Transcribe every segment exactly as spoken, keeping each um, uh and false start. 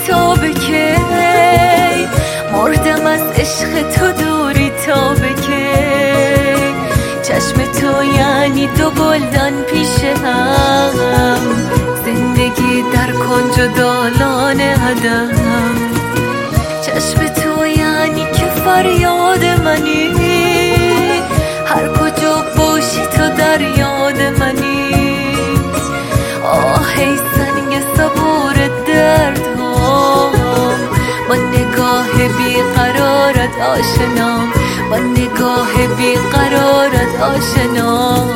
تا به کی؟ مردم از عشق تو دوری تا به کی؟ چشم تو یعنی دو گلدان پیش هم، زندگی در کنج و دالان عدم. چشم تو یعنی که فریاد منی، هر کجا باشی تو در یاد منی. آه ای سنگ صبور دردام، با نگاه بیقرارت آشنام، با نگاه بیقرارت آشنام.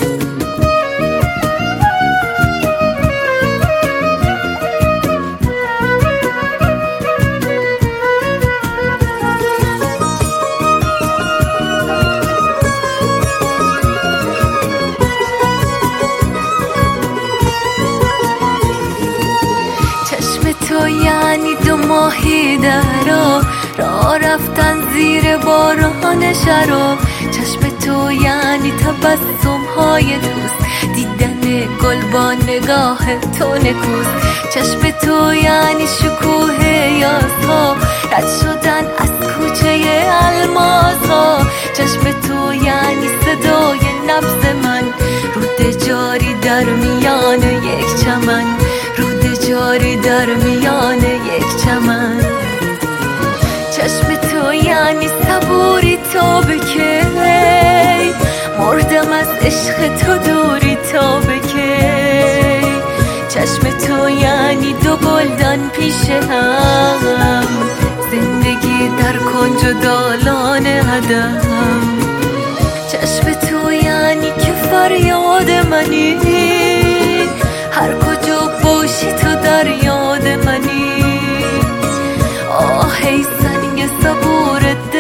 تو یعنی دو ماهی درا، راه رفتن زیر باران شراب. چشم تو یعنی تبسم های دوست، دیدن گل با نگاه تو نکوست. چشم تو یعنی شکوه یاسها، رد شدن از کوچه الماس ها. چشم تو یعنی صدای نبض من، رود جاری در میان یک چمن، رود جاری در میان یک چمن. چشم تو یعنی صبوری تا به کی؟ مردم از عشق تو دوری تا به کی؟ چشم تو یعنی دو گلدان پیش هم، زندگی در کنج و دالان عدم. چشم تو یعنی که فریاد منی، هر کجا باشی تو در یاد منی. آه ای سنگ صبور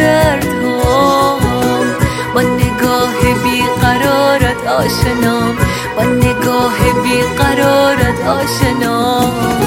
دردام، با نگاه بیقرارت آشنام، با نگاه بیقرارت آشنام.